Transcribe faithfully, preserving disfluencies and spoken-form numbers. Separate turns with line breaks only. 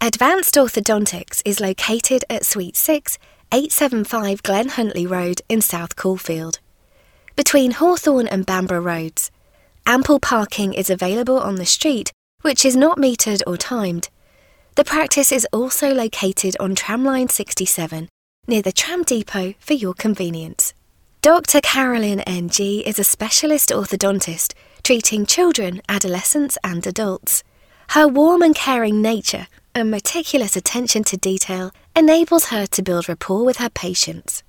Advanced Orthodontics is located at Suite six, eight seventy-five Glen Huntley Road in South Caulfield, between Hawthorne and Bamborough Roads. Ample parking is available on the street, which is not metered or timed. The practice is also located on Tramline sixty-seven, near the tram depot for your convenience. Doctor Carolyn N G is a specialist orthodontist treating children, adolescents and adults. Her warm and caring nature and meticulous attention to detail enables her to build rapport with her patients.